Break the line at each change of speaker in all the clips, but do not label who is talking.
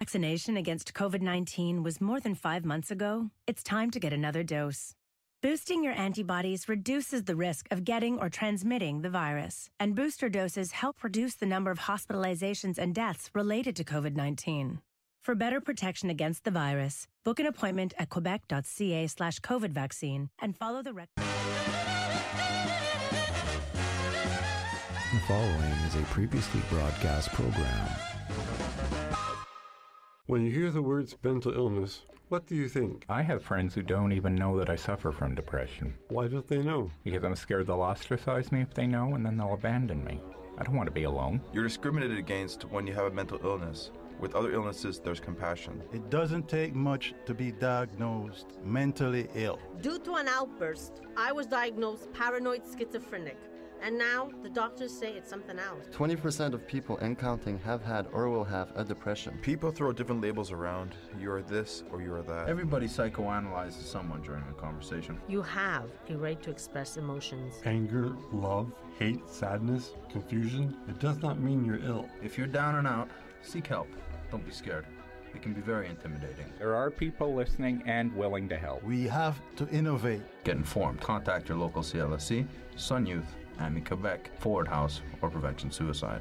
vaccination against COVID-19 was more than 5 months ago, it's time to get another dose. Boosting your antibodies reduces the risk of getting or transmitting the virus, and booster doses help reduce the number of hospitalizations and deaths related to COVID-19. For better protection against the virus, book an appointment at quebec.ca/COVID vaccine and follow the
The following is a previously broadcast program.
When you hear the words mental illness, what do you think?
I have friends who don't even know that I suffer from depression.
Why don't they know?
Because I'm scared they'll ostracize me if they know, and then they'll abandon me. I don't want to be alone.
You're discriminated against when you have a mental illness. With other illnesses, there's compassion.
It doesn't take much to be diagnosed mentally ill.
Due to an outburst, I was diagnosed paranoid schizophrenic. And now, the doctors say it's something else.
20% of people and counting have had or will have a depression.
People throw different labels around. You're this or you're that.
Everybody psychoanalyzes someone during a conversation.
You have a right to express emotions.
Anger, love, hate, sadness, confusion. It does not mean you're ill.
If you're down and out, seek help. Don't be scared. It can be very intimidating.
There are people listening and willing to help.
We have to innovate.
Get informed. Contact your local CLSC, Sun Youth, AMI Quebec, Forward House, or Prevention Suicide.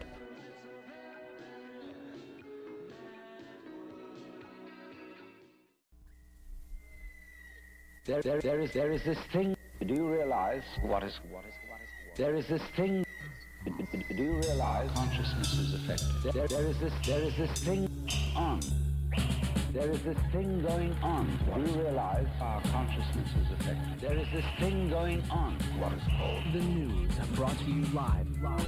There is this thing. Do you realize what is? There is this thing. Do you realize
consciousness is affected?
There is this thing on. There is this thing going on. Do you realize
our consciousness is affected?
There is this thing going on.
What is called
the news, brought to you live.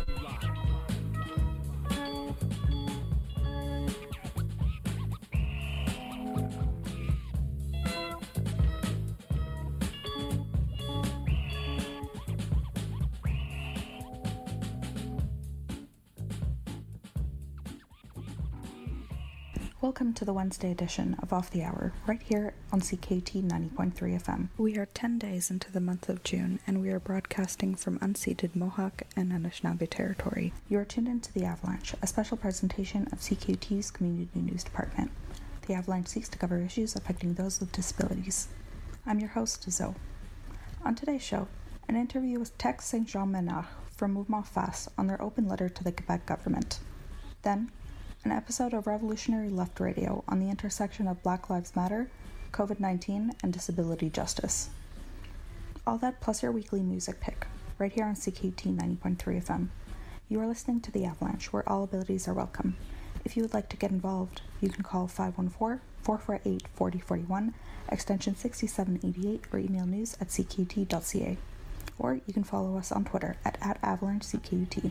Welcome to the Wednesday edition of Off the Hour, right here on CKUT 90.3 FM. We are 10 days into the month of June, and we are broadcasting from unceded Mohawk and Anishinaabe territory. You are tuned into The Avalanche, a special presentation of CKUT's Community News Department. The Avalanche seeks to cover issues affecting those with disabilities. I'm your host, Zoe. On today's show, an interview with Tex St. Jean Menard from Mouvement Face on their open letter to the Quebec government. Then, an episode of Revolutionary Left Radio on the intersection of Black Lives Matter, COVID-19, and disability justice. All that plus your weekly music pick, right here on CKUT 90.3 FM. You are listening to The Avalanche, where all abilities are welcome. If you would like to get involved, you can call 514-448-4041, extension 6788, or email news@ckut.ca. Or you can follow us on Twitter at @AvalancheCKUT.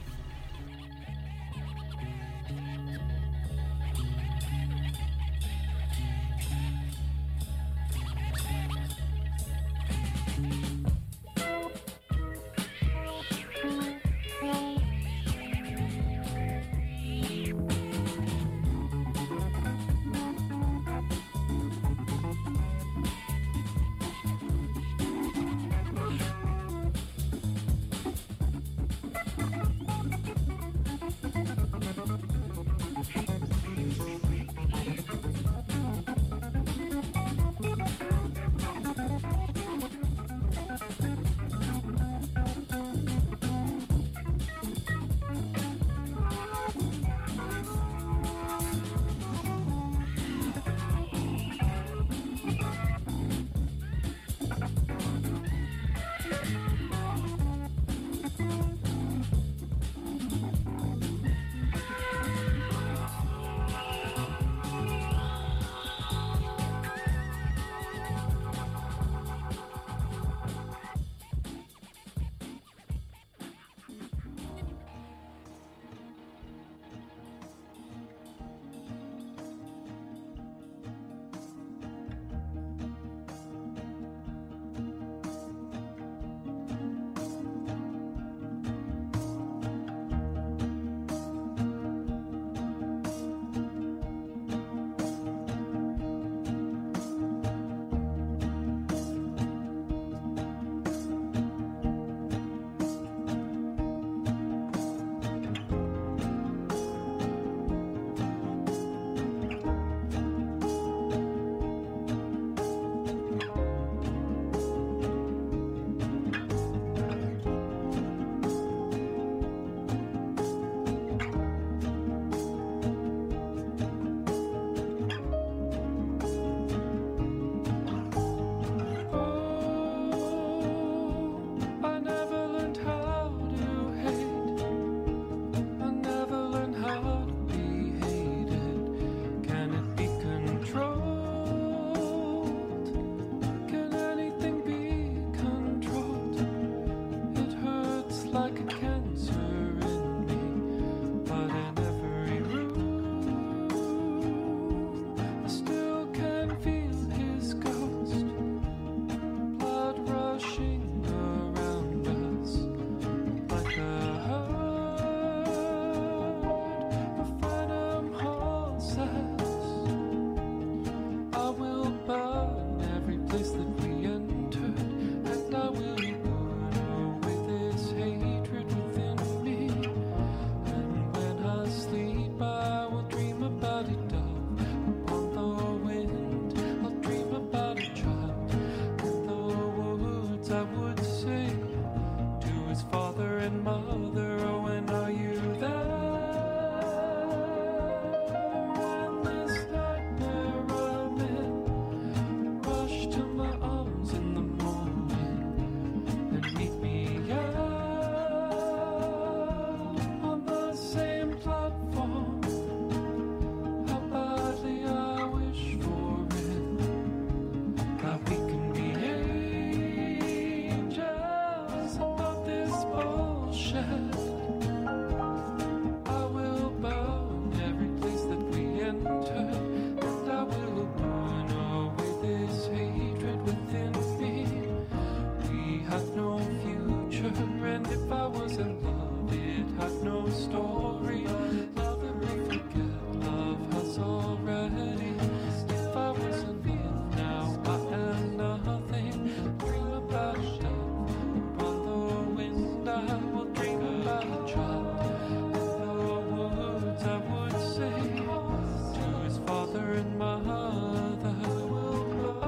father and mother will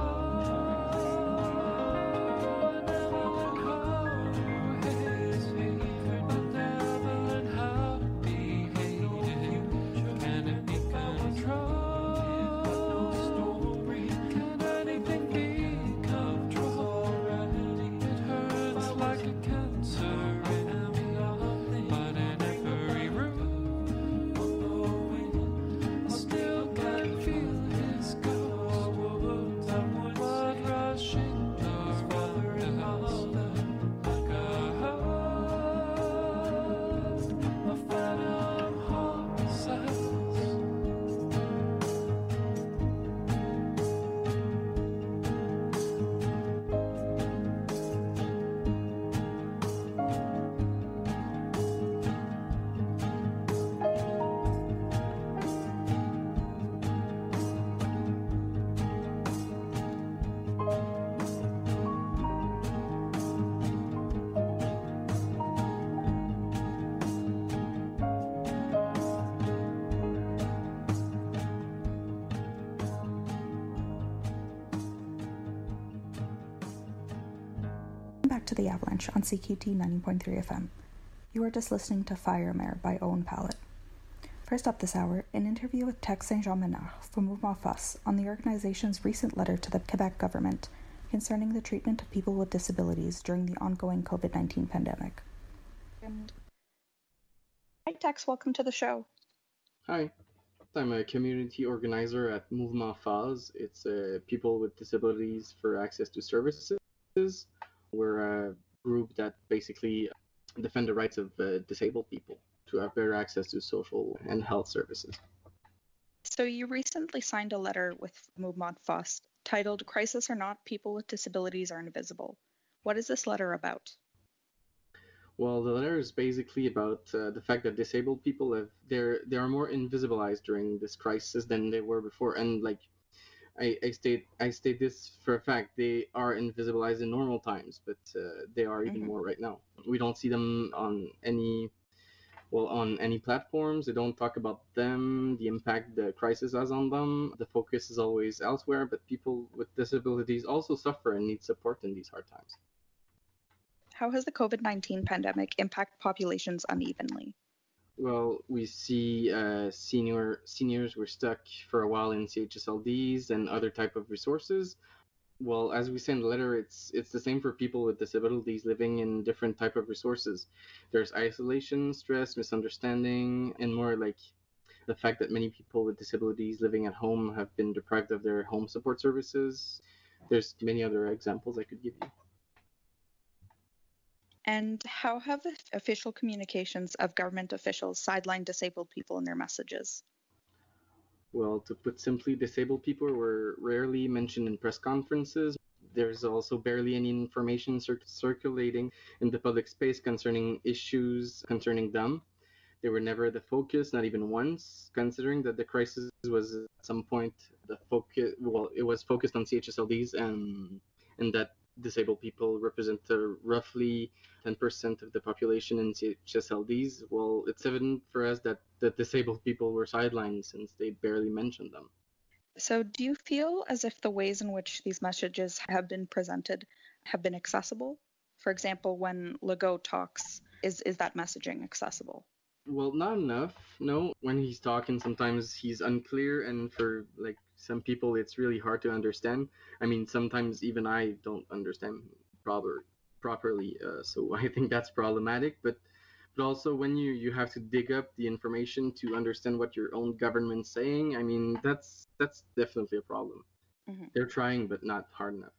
grow. Never learn how his hatred, but never learn how to be hated. Can it be controlled? Can anything be controlled? It hurts like a cancer in me, but in every room I still can feel his ghost. Blood rushing around like a host of phantom homicides.
Back to the Avalanche on CKT 90.3 FM. You are just listening to Fire Mare by Owen Pallett. First up this hour, an interview with Tex Saint-Jean-Menard from Mouvement FUS on the organization's recent letter to the Quebec government concerning the treatment of people with disabilities during the ongoing COVID-19 pandemic. Hi Tex, welcome to the show.
Hi, I'm a community organizer at Mouvement FUS. It's People with Disabilities for Access to Services. We're a group that basically defend the rights of disabled people to have better access to social and health services.
So you recently signed a letter with Mouvement FUS titled Crisis or Not, People with Disabilities are Invisible. What is this letter about?
Well, the letter is basically about the fact that disabled people they are more invisibilized during this crisis than they were before, and like I state this for a fact. They are invisibilized in normal times, but they are even more right now. We don't see them on any platforms. They don't talk about them, the impact the crisis has on them. The focus is always elsewhere, but people with disabilities also suffer and need support in these hard times.
How has the COVID-19 pandemic impacted populations unevenly?
Well, we see seniors were stuck for a while in CHSLDs and other type of resources. Well, as we say in the letter, it's the same for people with disabilities living in different type of resources. There's isolation, stress, misunderstanding, and more like the fact that many people with disabilities living at home have been deprived of their home support services. There's many other examples I could give you.
And how have official communications of government officials sidelined disabled people in their messages?
Well, to put simply, disabled people were rarely mentioned in press conferences. There's also barely any information circulating in the public space concerning issues concerning them. They were never the focus, not even once, considering that the crisis was at some point the focus. Well, it was focused on CHSLDs and that disabled people represent roughly 10% of the population in CHSLDs. Well, it's evident for us that the disabled people were sidelined since they barely mentioned them.
So do you feel as if the ways in which these messages have been presented have been accessible? For example, when Legault talks, is that messaging accessible?
Well, not enough. No, when he's talking, sometimes he's unclear, and for like some people, it's really hard to understand. I mean, sometimes even I don't understand properly. So I think that's problematic. But also when you have to dig up the information to understand what your own government's saying, I mean, that's definitely a problem. Mm-hmm. They're trying, but not hard enough.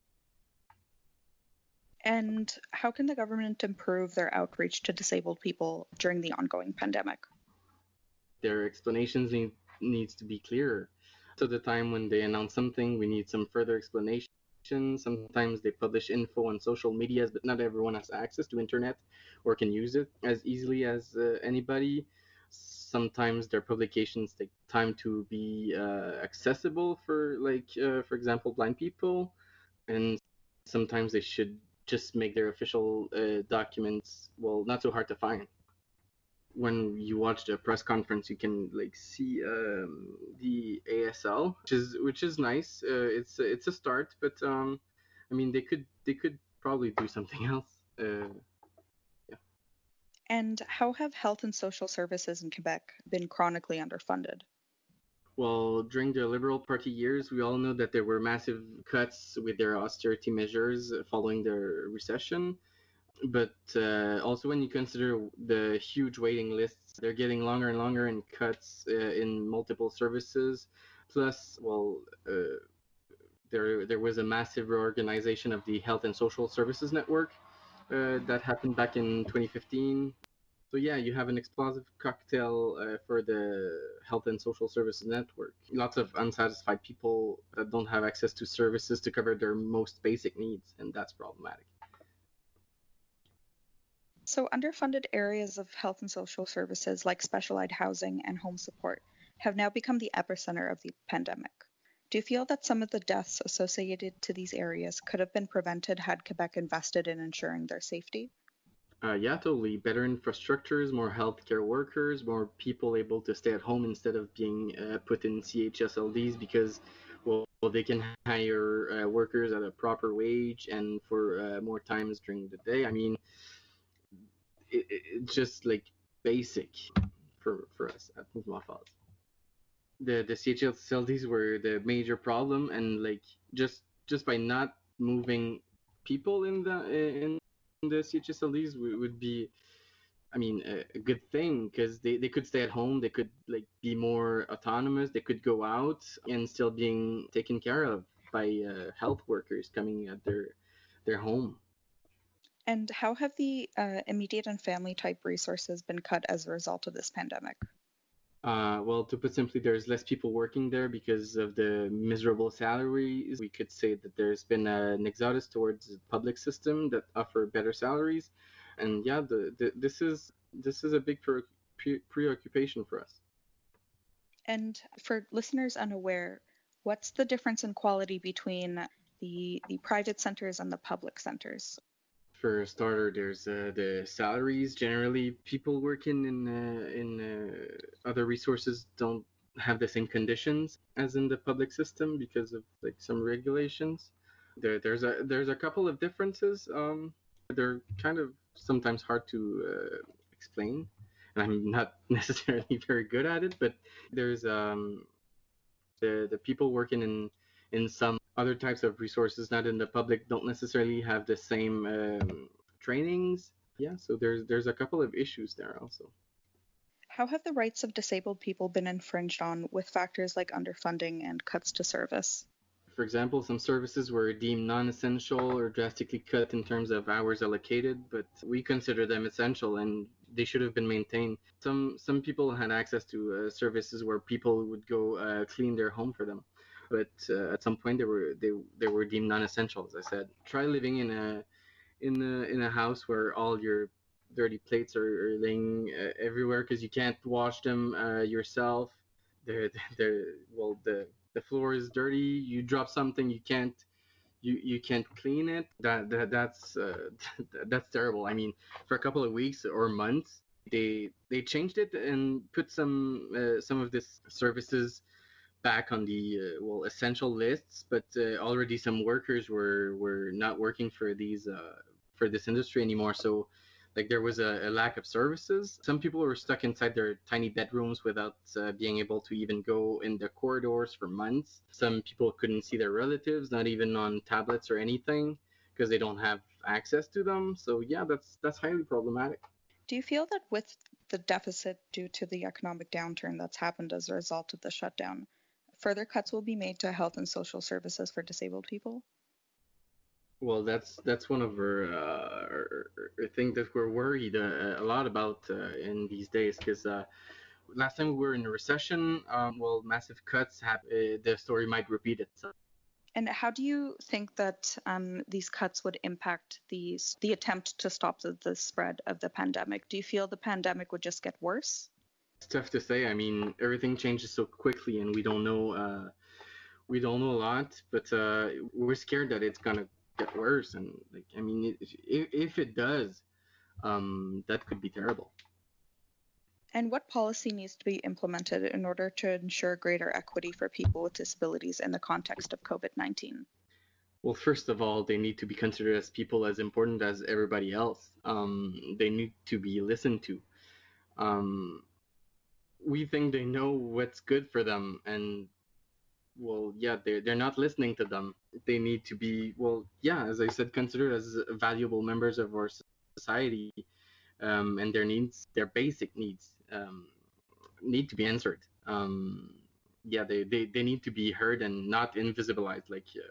And how can the government improve their outreach to disabled people during the ongoing pandemic?
Their explanations needs to be clearer. So the time when they announce something, we need some further explanation. Sometimes they publish info on social medias, but not everyone has access to internet or can use it as easily as anybody. Sometimes their publications take time to be accessible for, for example, blind people. And sometimes they should just make their official documents, well, not so hard to find. when you watch the press conference, you can like see the ASL, which is nice. It's a start, but I mean they could probably do something else.
And how have health and social services in Quebec been chronically underfunded?
Well, during the Liberal Party years, we all know that there were massive cuts with their austerity measures following the recession. But also, when you consider the huge waiting lists, they're getting longer and longer, and cuts in multiple services. Plus, well, there was a massive reorganization of the health and social services network that happened back in 2015. So yeah, you have an explosive cocktail for the health and social services network. Lots of unsatisfied people that don't have access to services to cover their most basic needs, and that's problematic.
So, underfunded areas of health and social services like specialized housing and home support have now become the epicenter of the pandemic. Do you feel that some of the deaths associated to these areas could have been prevented had Quebec invested in ensuring their safety?
Yeah, totally. Better infrastructures, more healthcare workers, more people able to stay at home instead of being put in CHSLDs because, well, they can hire workers at a proper wage and for more times during the day. I mean, it's just like basic for us at Mouvement Falls. The CHSLDs were the major problem, and like just by not moving people in the CHSLDs would be, I mean, a good thing because they could stay at home, they could like be more autonomous, they could go out and still being taken care of by health workers coming at their home.
And how have the immediate and family type resources been cut as a result of this pandemic?
Well, to put simply, there's less people working there because of the miserable salaries. We could say that there's been an exodus towards the public system that offer better salaries, and yeah, this is a big preoccupation for us.
And for listeners unaware, what's the difference in quality between the private centers and the public centers?
For a starter, there's the salaries. Generally, people working in other resources don't have the same conditions as in the public system because of like some regulations. There's a couple of differences. They're kind of sometimes hard to explain, and I'm not necessarily very good at it. But there's the people working in some other types of resources, not in the public, don't necessarily have the same trainings. Yeah, so there's a couple of issues there also.
How have the rights of disabled people been infringed on with factors like underfunding and cuts to service?
For example, some services were deemed non-essential or drastically cut in terms of hours allocated, but we consider them essential and they should have been maintained. Some people had access to services where people would go clean their home for them. But at some point they were deemed non-essential. As I said, try living in a house where all your dirty plates are laying everywhere because you can't wash them yourself. The floor is dirty. You drop something, you can't clean it. That's terrible. I mean, for a couple of weeks or months, they changed it and put some of this services back on the essential lists, but already some workers were not working for this industry anymore. So like there was a lack of services. Some people were stuck inside their tiny bedrooms without being able to even go in the corridors for months. Some people couldn't see their relatives, not even on tablets or anything, because they don't have access to them. So yeah, that's highly problematic.
Do you feel that with the deficit due to the economic downturn that's happened as a result of the shutdown, further cuts will be made to health and social services for disabled people?
Well, that's one of our things that we're worried a lot about in these days, because last time we were in a recession, massive cuts the story might repeat itself.
And how do you think that these cuts would impact the attempt to stop the spread of the pandemic? Do you feel the pandemic would just get worse?
It's tough to say. I mean, everything changes so quickly, and we don't know a lot. But we're scared that it's gonna get worse. And like, I mean, if it does, that could be terrible.
And what policy needs to be implemented in order to ensure greater equity for people with disabilities in the context of COVID-19?
Well, first of all, they need to be considered as people as important as everybody else. They need to be listened to. We think they know what's good for them, and well, yeah, they're not listening to them. They need to be, well, yeah, as I said, considered as valuable members of our society, and their needs, their basic needs, need to be answered. Yeah, they need to be heard and not invisibilized.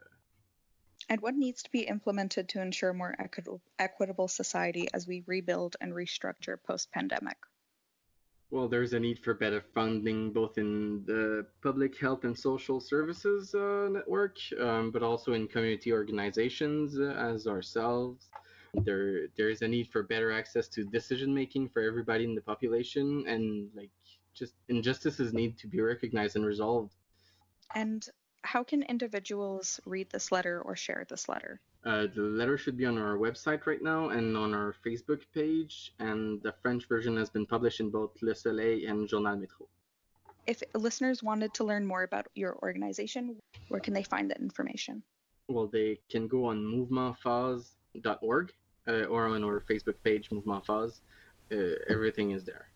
And what needs to be implemented to ensure more equitable society as we rebuild and restructure post-pandemic?
Well, there's a need for better funding, both in the public health and social services network, but also in community organizations as ourselves. There is a need for better access to decision making for everybody in the population, and just injustices need to be recognized and resolved.
And how can individuals read this letter or share this letter?
The letter should be on our website right now and on our Facebook page, and the French version has been published in both Le Soleil and Journal Métro.
If listeners wanted to learn more about your organization, where can they find that information?
Well, they can go on mouvementphase.org or on our Facebook page, Mouvement Phase. Everything is there.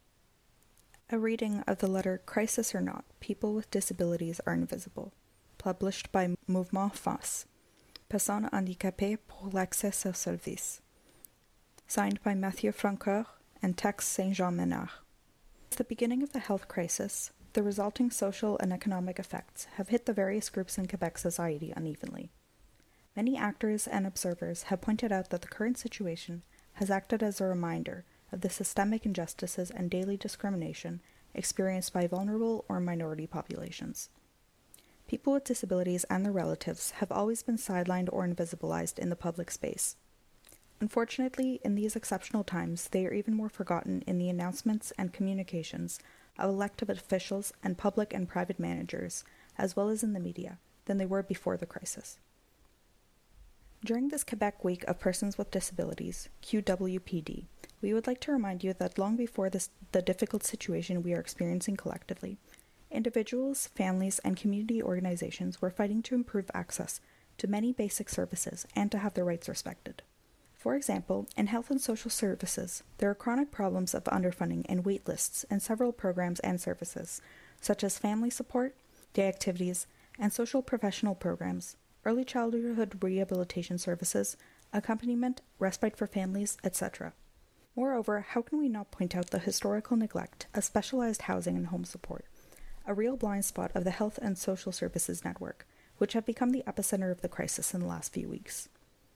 A reading of the letter Crisis or Not, People with Disabilities Are Invisible, published by Mouvement Phase. Personnes handicapées pour l'accès aux services. Signed by Mathieu Francoeur and Tex Saint-Jean-Menard. At the beginning of the health crisis, the resulting social and economic effects have hit the various groups in Quebec society unevenly. Many actors and observers have pointed out that the current situation has acted as a reminder of the systemic injustices and daily discrimination experienced by vulnerable or minority populations. People with disabilities and their relatives have always been sidelined or invisibilized in the public space. Unfortunately, in these exceptional times, they are even more forgotten in the announcements and communications of elected officials and public and private managers, as well as in the media, than they were before the crisis. During this Quebec Week of Persons with Disabilities, QWPD, we would like to remind you that long before the difficult situation we are experiencing collectively, individuals, families, and community organizations were fighting to improve access to many basic services and to have their rights respected. For example, in health and social services, there are chronic problems of underfunding and wait lists in several programs and services, such as family support, day activities, and social professional programs, early childhood rehabilitation services, accompaniment, respite for families, etc. Moreover, how can we not point out the historical neglect of specialized housing and home support, a real blind spot of the health and social services network, which have become the epicenter of the crisis in the last few weeks.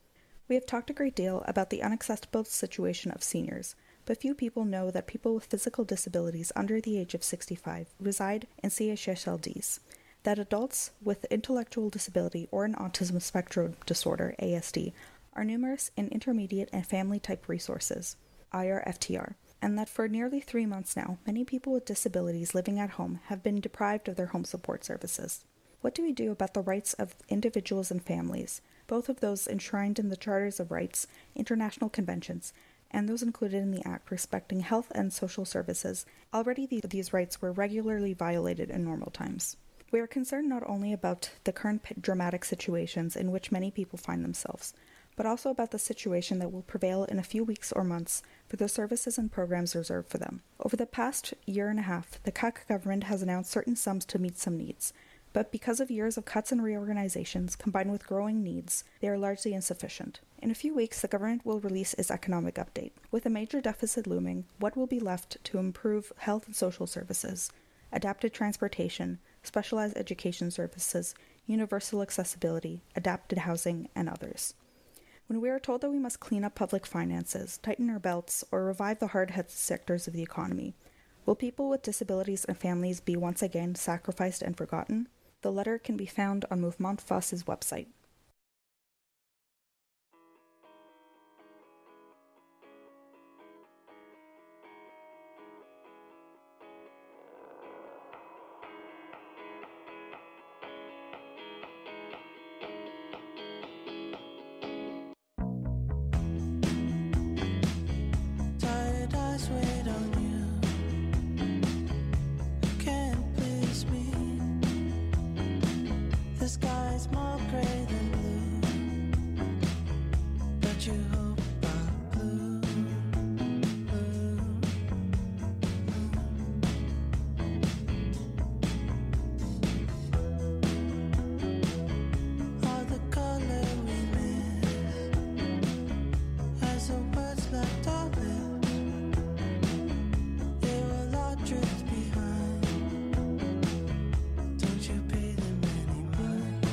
We have talked a great deal about the unacceptable situation of seniors, but few people know that people with physical disabilities under the age of 65 reside in CHSLDs, that adults with intellectual disability or an autism spectrum disorder, ASD, are numerous in intermediate and family-type resources, IRFTR, and that for nearly 3 months now, many people with disabilities living at home have been deprived of their home support services. What do we do about the rights of individuals and families, both of those enshrined in the Charters of Rights, international conventions, and those included in the Act respecting health and social services? Already these rights were regularly violated in normal times. We are concerned not only about the current dramatic situations in which many people find themselves, but also about the situation that will prevail in a few weeks or months for the services and programs reserved for them. Over the past year and a half, the CAQ government has announced certain sums to meet some needs, but because of years of cuts and reorganizations combined with growing needs, they are largely insufficient. In a few weeks, the government will release its economic update. With a major deficit looming, what will be left to improve health and social services, adapted transportation, specialized education services, universal accessibility, adapted housing, and others? When we are told that we must clean up public finances, tighten our belts, or revive the hard-hit sectors of the economy, will people with disabilities and families be once again sacrificed and forgotten? The letter can be found on Mouvement Phase's website.
Tired eyes wait on you.
sky's more gray than blue, but you hope I'm blue. All the color we miss as the words left our lips, they will all drift behind. Don't you pay them any mind?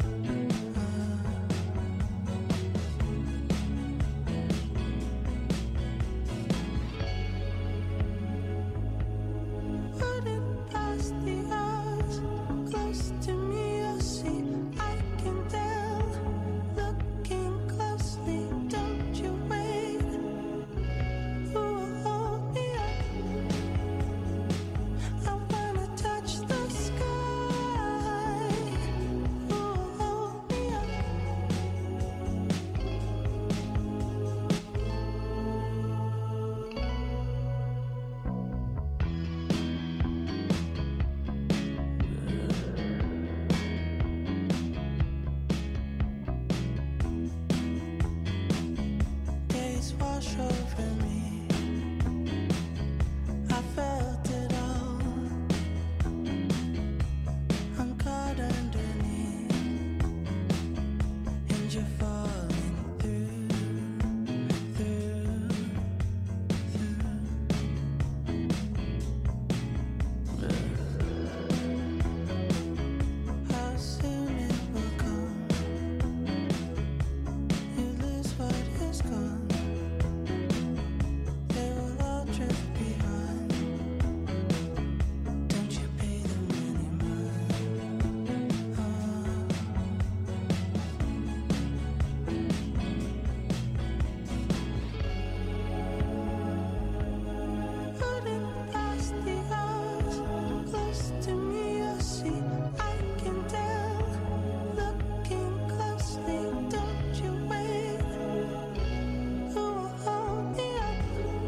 Running past the eyes close to me, I see, I can tell. Looking closely, don't you wait. Who will hold me up? I wanna touch the sky. Who will hold me up? Days wash over me. I felt it all. I'm caught underneath, and you're falling through. How soon it will come. You lose what is gone. They will all drift behind. Don't you pay them any mind? Running past the eyes close to me, I see, I can tell. Looking closely, don't you wait. Who will hold me up?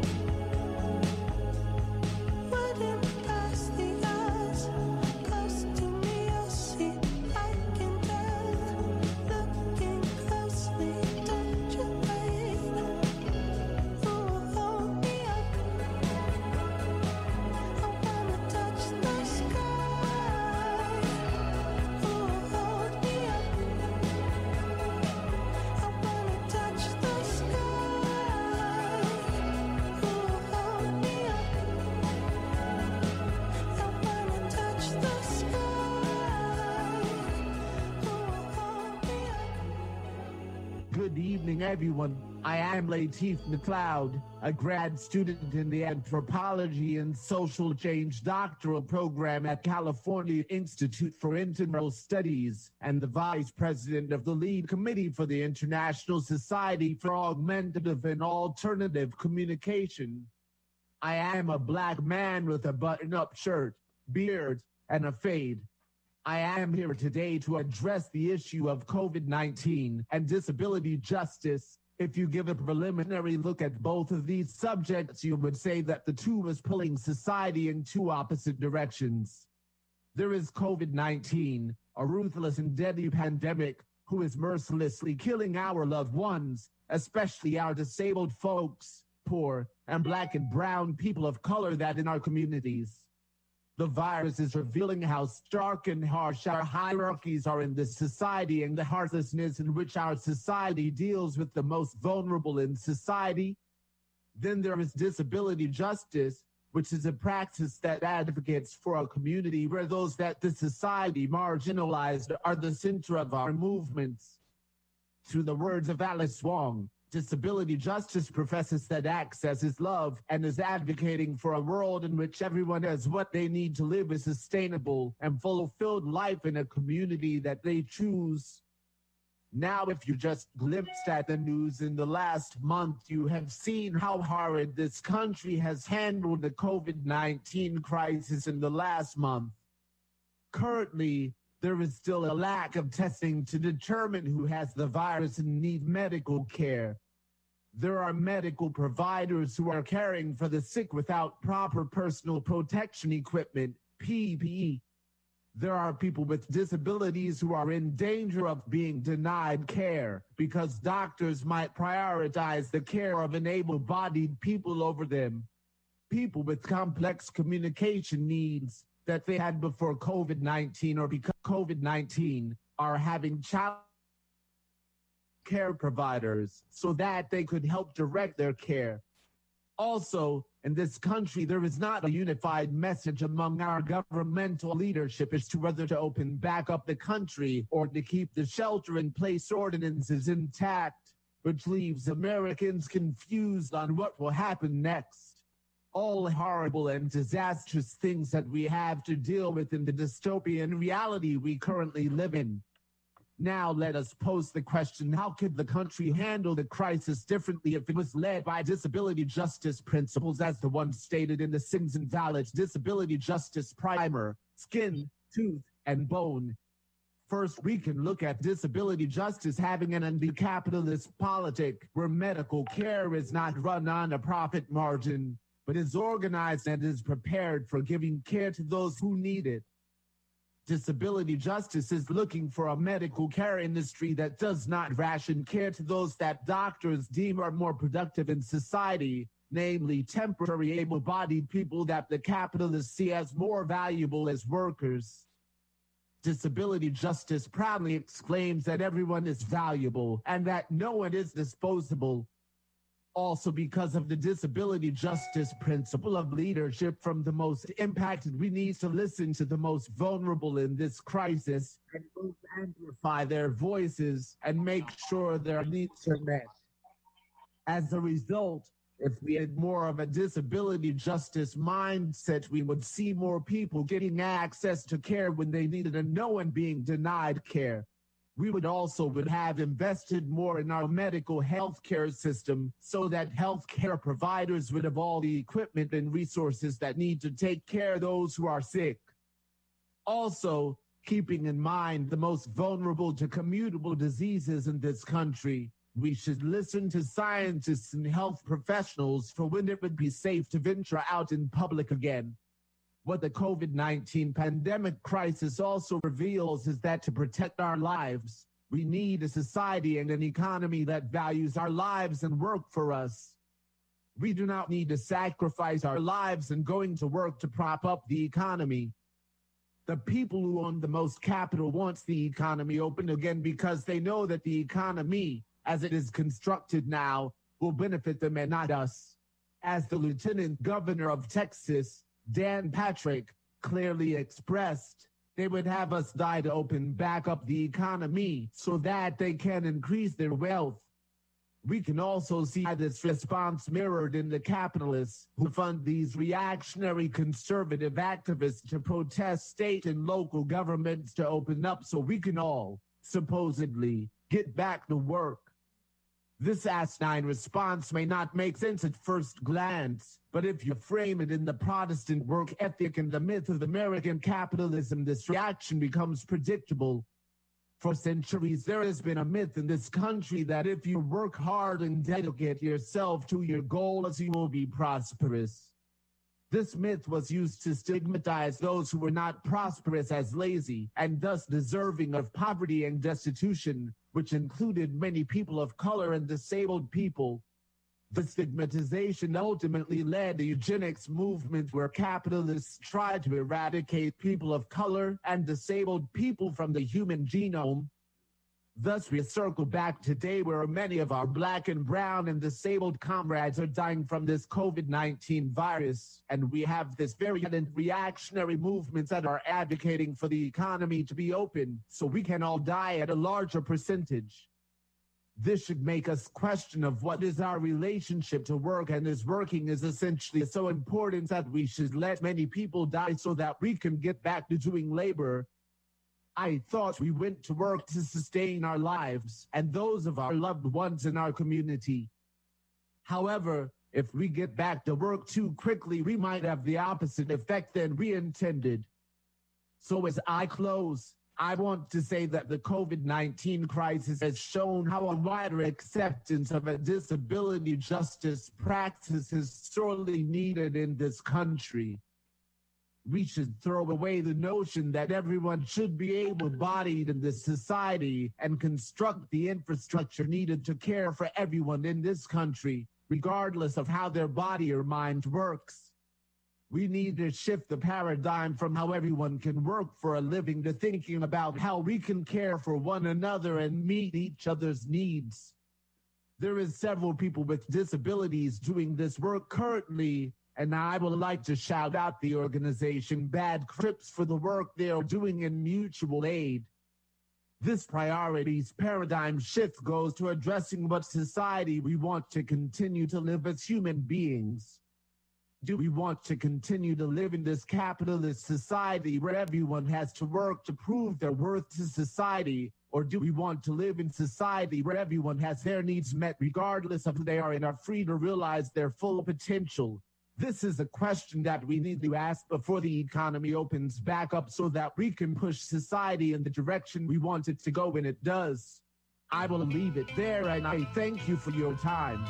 Running past the eyes close to me, I see, I can tell. Looking closely, don't you wait. Who will hold me up? I wanna touch the sky. Who will hold me up? I wanna touch the sky. Who will hold me up? I wanna touch the sky. Who will hold me up?
Good evening, everyone. I am Lateef McLeod, a grad student in the Anthropology and Social Change doctoral program at California Institute for Intramural Studies and the vice president of the lead committee for the International Society for Augmentative and Alternative Communication. I am a black man with a button-up shirt, beard, and a fade. I am here today to address the issue of COVID-19 and disability justice. If you give a preliminary look at both of these subjects, you would say that the two is pulling society in two opposite directions. There is COVID-19, a ruthless and deadly pandemic who is mercilessly killing our loved ones, especially our disabled folks, poor, and black and brown people of color that in our communities. The virus is revealing how stark and harsh our hierarchies are in this society and the heartlessness in which our society deals with the most vulnerable in society. Then there is disability justice, which is a practice that advocates for a community where those that the society marginalized are the center of our movements. Through the words of Alice Wong, disability justice professes that access is love and is advocating for a world in which everyone has what they need to live a sustainable and fulfilled life in a community that they choose. Now, if you just glimpsed at the news in the last month, you have seen how hard this country has handled the COVID-19 crisis in the last month. Currently, there is still a lack of testing to determine who has the virus and needs medical care. There are medical providers who are caring for the sick without proper personal protection equipment, PPE. There are people with disabilities who are in danger of being denied care because doctors might prioritize the care of able-bodied people over them. People with complex communication needs that they had before COVID-19 or because COVID-19 are having care providers so that they could help direct their care. Also, in this country, there is not a unified message among our governmental leadership as to whether to open back up the country or to keep the shelter-in-place ordinances intact, which leaves Americans confused on what will happen next. All horrible and disastrous things that we have to deal with in the dystopian reality we currently live in. Now let us pose the question, how could the country handle the crisis differently if it was led by disability justice principles as the one stated in the Simpson College Disability Justice Primer, Skin, Tooth, and Bone? First, we can look at disability justice having an anti-capitalist politic where medical care is not run on a profit margin, but is organized and is prepared for giving care to those who need it. Disability justice is looking for a medical care industry that does not ration care to those that doctors deem are more productive in society, namely temporary able-bodied people that the capitalists see as more valuable as workers. Disability justice proudly exclaims that everyone is valuable and that no one is disposable. Also, because of the disability justice principle of leadership from the most impacted, we need to listen to the most vulnerable in this crisis and both amplify their voices and make sure their needs are met. As a result, if we had more of a disability justice mindset, we would see more people getting access to care when they need it and no one being denied care. We would have invested more in our medical health care system so that health care providers would have all the equipment and resources that need to take care of those who are sick. Also, keeping in mind the most vulnerable to communicable diseases in this country, we should listen to scientists and health professionals for when it would be safe to venture out in public again. What the COVID-19 pandemic crisis also reveals is that to protect our lives, we need a society and an economy that values our lives and work for us. We do not need to sacrifice our lives and going to work to prop up the economy. The people who own the most capital wants the economy open again because they know that the economy, as it is constructed now, will benefit them and not us. As the Lieutenant Governor of Texas, Dan Patrick, clearly expressed, they would have us die to open back up the economy so that they can increase their wealth. We can also see this response mirrored in the capitalists who fund these reactionary conservative activists to protest state and local governments to open up so we can all, supposedly, get back to work. This asinine response may not make sense at first glance, but if you frame it in the Protestant work ethic and the myth of American capitalism, this reaction becomes predictable. For centuries, there has been a myth in this country that if you work hard and dedicate yourself to your goals, you will be prosperous. This myth was used to stigmatize those who were not prosperous as lazy and thus deserving of poverty and destitution, which included many people of color and disabled people. The stigmatization ultimately led to eugenics movement where capitalists tried to eradicate people of color and disabled people from the human genome. Thus, we circle back today where many of our black and brown and disabled comrades are dying from this COVID-19 virus, and we have this virulent reactionary movements that are advocating for the economy to be open so we can all die at a larger percentage. This should make us question of what is our relationship to work, and is working is essentially so important that we should let many people die so that we can get back to doing labor. I thought we went to work to sustain our lives and those of our loved ones in our community. However, if we get back to work too quickly, we might have the opposite effect than we intended. So as I close, I want to say that the COVID-19 crisis has shown how a wider acceptance of a disability justice practice is sorely needed in this country. We should throw away the notion that everyone should be able-bodied in this society and construct the infrastructure needed to care for everyone in this country, regardless of how their body or mind works. We need to shift the paradigm from how everyone can work for a living to thinking about how we can care for one another and meet each other's needs. There is several people with disabilities doing this work currently, and I would like to shout out the organization Bad Crips for the work they are doing in mutual aid. This priorities paradigm shift goes to addressing what society we want to continue to live as human beings. Do we want to continue to live in this capitalist society where everyone has to work to prove their worth to society? Or do we want to live in society where everyone has their needs met regardless of who they are and are free to realize their full potential? This is a question that we need to ask before the economy opens back up so that we can push society in the direction we want it to go when it does. I will leave it there, and I thank you for your time.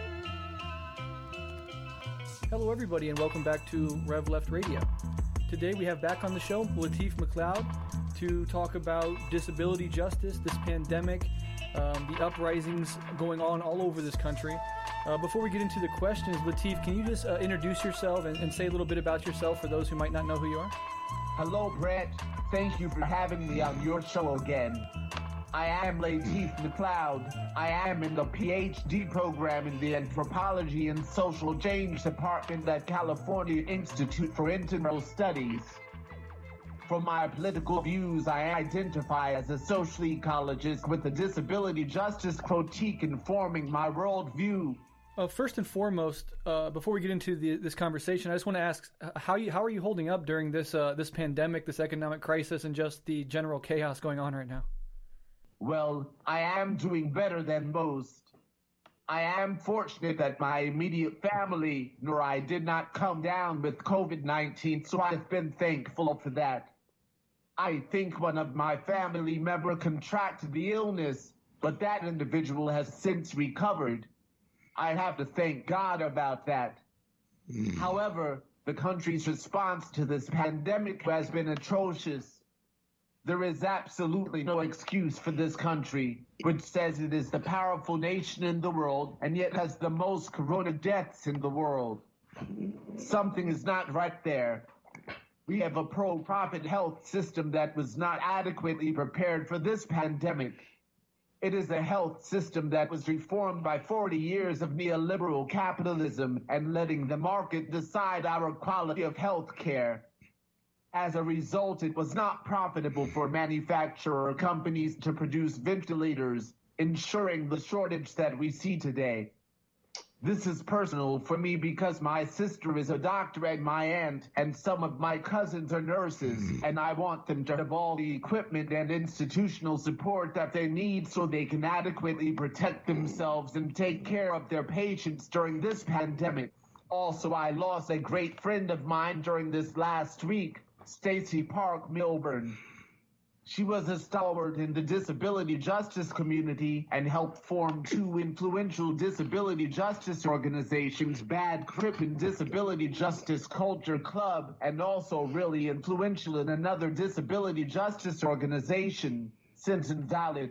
Hello everybody and welcome back to Rev Left Radio. Today we have back on the show Lateef McLeod to talk about disability justice, this pandemic, the uprisings going on all over this country. Before we get into the questions, Lateef, can you just introduce yourself and say a little bit about yourself for those who might not know who you are?
Hello, Brett. Thank you for having me on your show again. I am Lateef McLeod. I am in the PhD program in the Anthropology and Social Change Department at California Institute for Intramural Studies. For my political views, I identify as a social ecologist with a disability justice critique informing my worldview.
First and foremost, before we get into this conversation, I just want to ask, how are you holding up during this pandemic, this economic crisis, and just the general chaos going on right now?
Well, I am doing better than most. I am fortunate that my immediate family nor I did not come down with COVID-19, so I've been thankful for that. I think one of my family members contracted the illness, but that individual has since recovered. I have to thank God about that. However, the country's response to this pandemic has been atrocious. There is absolutely no excuse for this country, which says it is the powerful nation in the world and yet has the most corona deaths in the world. Something is not right there. We have a pro-profit health system that was not adequately prepared for this pandemic. It is a health system that was reformed by 40 years of neoliberal capitalism and letting the market decide our quality of health care. As a result, it was not profitable for manufacturer companies to produce ventilators, ensuring the shortage that we see today. This is personal for me because my sister is a doctor and my aunt and some of my cousins are nurses, and I want them to have all the equipment and institutional support that they need so they can adequately protect themselves and take care of their patients during this pandemic. Also, I lost a great friend of mine during this last week, Stacey Park Milburn. She was a stalwart in the disability justice community and helped form two influential disability justice organizations, Bad Crip and Disability Justice Culture Club, and also really influential in another disability justice organization, Citizen Valid.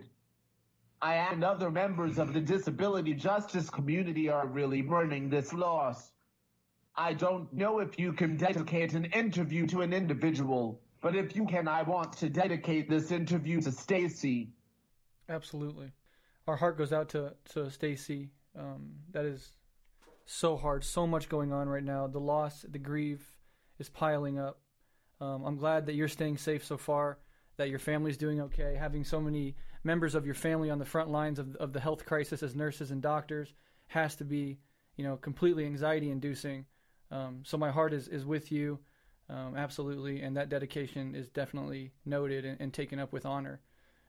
I and other members of the disability justice community are really mourning this loss. I don't know if you can dedicate an interview to an individual, but if you can, I want to dedicate this interview to Stacey.
Absolutely. Our heart goes out to Stacey. That is so hard. So much going on right now. The loss, the grief is piling up. I'm glad that you're staying safe so far, that your family's doing okay. Having so many members of your family on the front lines of the health crisis as nurses and doctors has to be, completely anxiety-inducing. So my heart is with you. Absolutely, and that dedication is definitely noted and taken up with honor.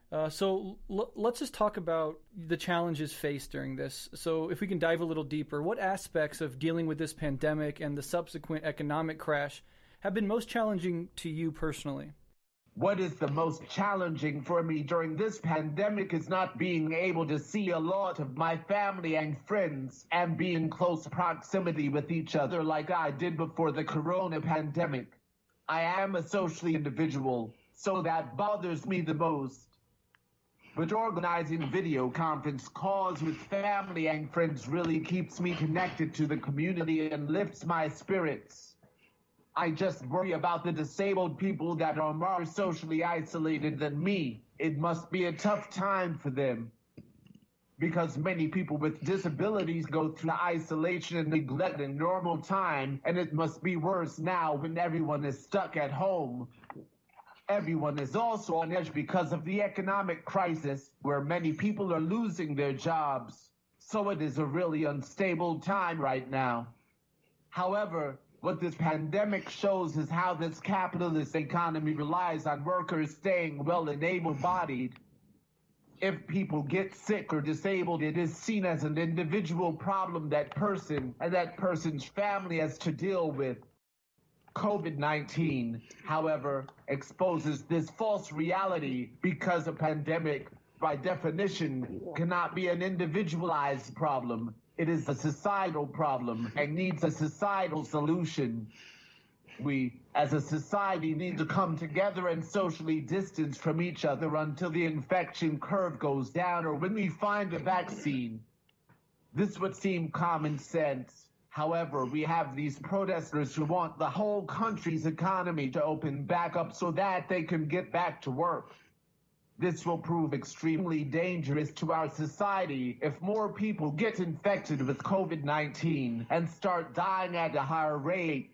So let's just talk about the challenges faced during this. So if we can dive a little deeper, what aspects of dealing with this pandemic and the subsequent economic crash have been most challenging to you personally?
What is the most challenging for me during this pandemic is not being able to see a lot of my family and friends and be in close proximity with each other like I did before the corona pandemic. I am a socially individual, so that bothers me the most. But organizing video conference calls with family and friends really keeps me connected to the community and lifts my spirits. I just worry about the disabled people that are more socially isolated than me. It must be a tough time for them. Because many people with disabilities go through isolation and neglect in normal time, and it must be worse now when everyone is stuck at home. Everyone is also on edge because of the economic crisis, where many people are losing their jobs. So it is a really unstable time right now. However, what this pandemic shows is how this capitalist economy relies on workers staying well and able-bodied. If people get sick or disabled, it is seen as an individual problem that person and that person's family has to deal with. COVID-19, however, exposes this false reality because a pandemic, by definition, cannot be an individualized problem. It is a societal problem and needs a societal solution. We, as a society, need to come together and socially distance from each other until the infection curve goes down or when we find a vaccine. This would seem common sense. However, we have these protesters who want the whole country's economy to open back up so that they can get back to work. This will prove extremely dangerous to our society if more people get infected with COVID-19 and start dying at a higher rate.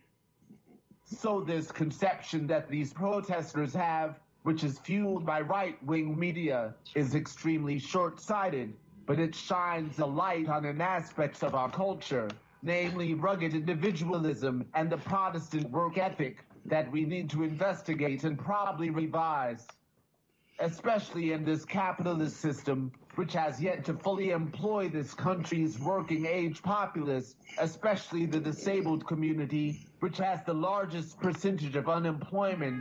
So this conception that these protesters have, which is fueled by right-wing media, is extremely short-sighted, but it shines a light on an aspect of our culture, namely rugged individualism and the Protestant work ethic that we need to investigate and probably revise. Especially in this capitalist system, which has yet to fully employ this country's working age populace, especially the disabled community, which has the largest percentage of unemployment.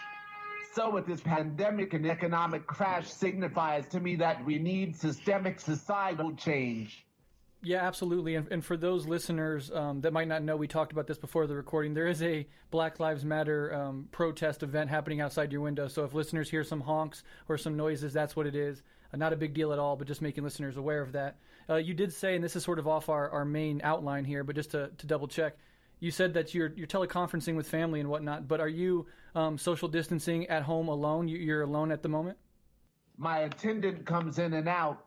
So with this pandemic and economic crash signifies to me that we need systemic societal change.
Yeah, absolutely. And for those listeners that might not know, we talked about this before the recording. There is a Black Lives Matter protest event happening outside your window. So if listeners hear some honks or some noises, that's what it is. Not a big deal at all, but just making listeners aware of that. You did say, and this is sort of off our main outline here, but just to double check, you said that you're teleconferencing with family and whatnot, but are you social distancing at home alone? You're alone at the moment?
My attendant comes in and out.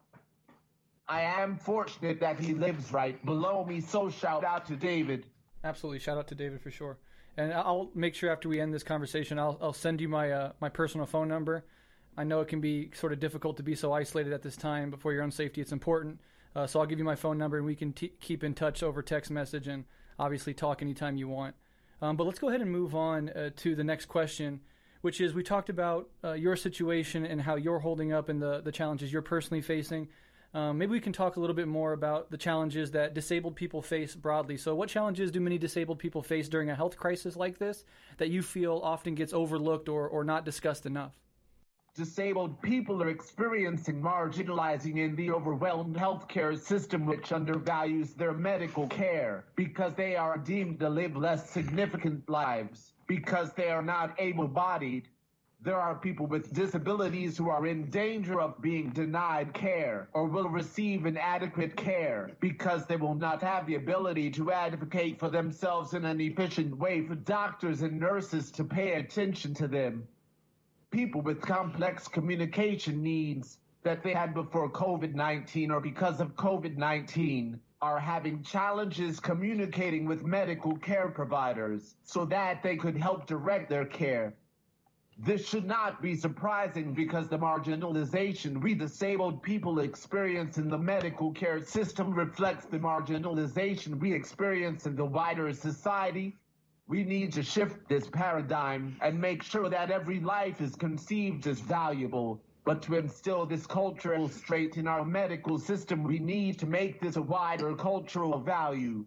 I am fortunate that he lives right below me, so shout out to David.
Absolutely, shout out to David for sure. And I'll make sure after we end this conversation, I'll send you my personal phone number. I know it can be sort of difficult to be so isolated at this time, but for your own safety, it's important. So I'll give you my phone number, and we can keep in touch over text message and obviously talk anytime you want. But let's go ahead and move on to the next question, which is we talked about your situation and how you're holding up and the challenges you're personally facing. Maybe we can talk a little bit more about the challenges that disabled people face broadly. So what challenges do many disabled people face during a health crisis like this that you feel often gets overlooked or not discussed enough?
Disabled people are experiencing marginalizing in the overwhelmed healthcare system, which undervalues their medical care because they are deemed to live less significant lives because they are not able-bodied. There are people with disabilities who are in danger of being denied care or will receive inadequate care because they will not have the ability to advocate for themselves in an efficient way for doctors and nurses to pay attention to them. People with complex communication needs that they had before COVID-19 or because of COVID-19 are having challenges communicating with medical care providers so that they could help direct their care. This should not be surprising because the marginalization we disabled people experience in the medical care system reflects the marginalization we experience in the wider society. We need to shift this paradigm and make sure that every life is conceived as valuable. But to instill this cultural trait in our medical system, we need to make this a wider cultural value.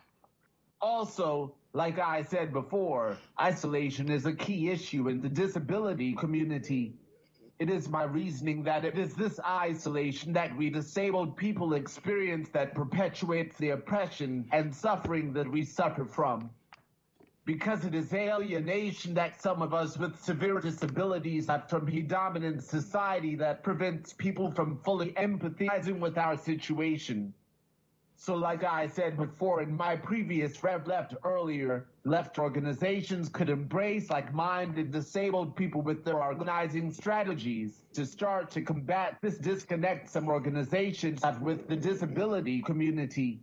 Also, like I said before, isolation is a key issue in the disability community. It is my reasoning that it is this isolation that we disabled people experience that perpetuates the oppression and suffering that we suffer from. because it is alienation that some of us with severe disabilities have from a dominant society that prevents people from fully empathizing with our situation. So like I said before in my previous Rev Left earlier, left organizations could embrace like-minded disabled people with their organizing strategies to start to combat this disconnect some organizations have with the disability community.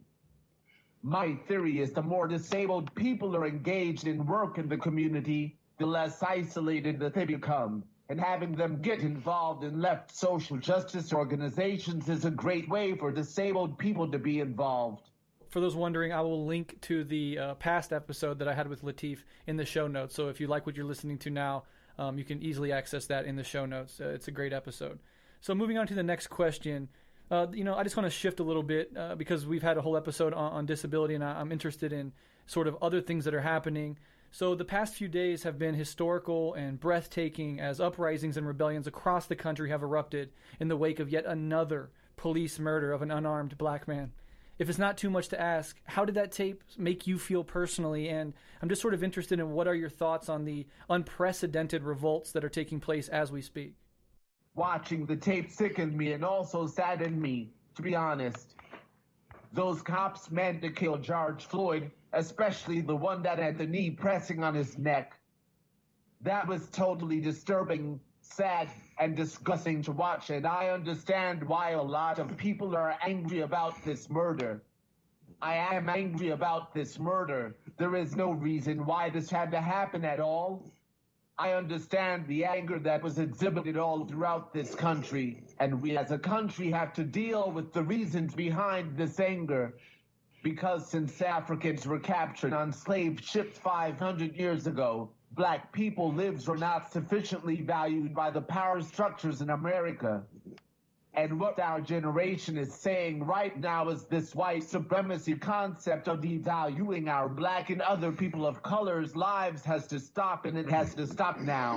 My theory is the more disabled people are engaged in work in the community, the less isolated that they become. And having them get involved in left social justice organizations is a great way for disabled people to be involved.
For those wondering, I will link to the past episode that I had with Latif in the show notes. So if you like what you're listening to now, you can easily access that in the show notes. It's a great episode. So moving on to the next question. I just want to shift a little bit because we've had a whole episode on disability, and I'm interested in sort of other things that are happening. So the past few days have been historical and breathtaking as uprisings and rebellions across the country have erupted in the wake of yet another police murder of an unarmed black man. If it's not too much to ask, how did that tape make you feel personally? And I'm just sort of interested in what are your thoughts on the unprecedented revolts that are taking place as we speak?
Watching the tape sickened me and also saddened me, to be honest. Those cops meant to kill George Floyd, especially the one that had the knee pressing on his neck. That was totally disturbing, sad, and disgusting to watch, and I understand why a lot of people are angry about this murder. I am angry about this murder. There is no reason why this had to happen at all. I understand the anger that was exhibited all throughout this country, and we as a country have to deal with the reasons behind this anger. Because since Africans were captured on slave ships 500 years ago, black people's lives were not sufficiently valued by the power structures in America. And what our generation is saying right now is this white supremacy concept of devaluing our black and other people of color's lives has to stop, and it has to stop now.